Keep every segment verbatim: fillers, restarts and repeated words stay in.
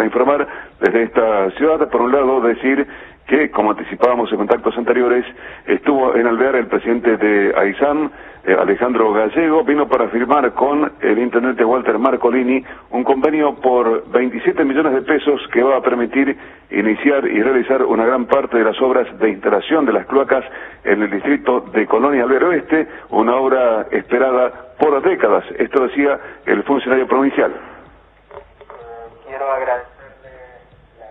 para informar desde esta ciudad. Por un lado, decir que, como anticipábamos en contactos anteriores, estuvo en Alvear el presidente de AISAM, eh, Alejandro Gallego, vino para firmar con el intendente Walter Marcolini un convenio por veintisiete millones de pesos que va a permitir iniciar y realizar una gran parte de las obras de instalación de las cloacas en el distrito de Colonia Alvear Oeste, una obra esperada por décadas. Esto decía el funcionario provincial. Quiero agradecerle la...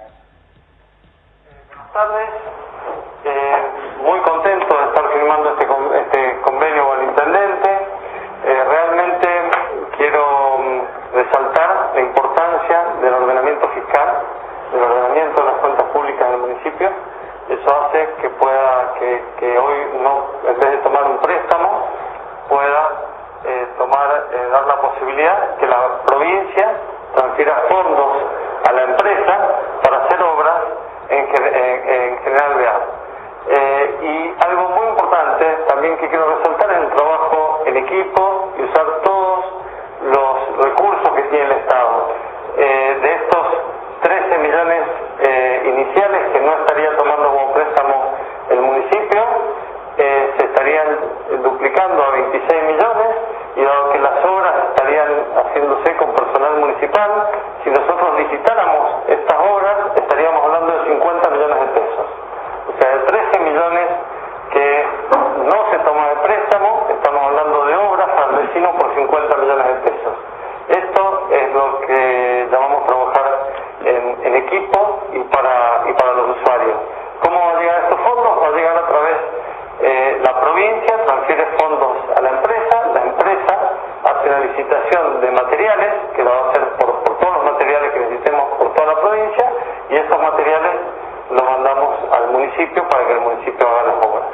Buenas tardes, eh, muy contento de estar firmando este, este convenio con el intendente. Eh, realmente quiero um, resaltar la importancia del ordenamiento fiscal, del ordenamiento de las cuentas públicas del municipio. Eso hace que pueda, que, que hoy no, en vez de tomar un préstamo, pueda eh, tomar, eh, dar la posibilidad que la provincia transfiera fondos a la empresa para hacer obras en, en, en General Alvear. Eh, y algo muy importante también que quiero resaltar es el trabajo en equipo y usar todos los recursos que tiene el Estado. Eh, de estos trece millones eh, iniciales que no estaría tomando como préstamo el municipio, eh, se estarían duplicando a veintiséis millones, y dado que las obras estarían haciéndose con personal municipal, si nosotros licitáramos estas obras estaríamos hablando de cincuenta millones de pesos. O sea, de trece millones que no se toma de préstamo, estamos hablando de obras al vecino por cincuenta millones de pesos. Esto es lo que llamamos trabajar en, en equipo y para, y para los usuarios. ¿Cómo va a llegar estos fondos? Va a llegar a través eh, la provincia, transfiere fondos a la empresa, la empresa hace la licitación de materiales, que la va a hacer por, por todos los materiales que necesitemos por toda la provincia, y esos materiales los mandamos al municipio para que el municipio haga las obras.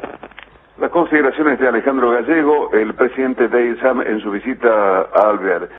Las consideraciones de Alejandro Gallego, el presidente de AISAM, en su visita a Alvear.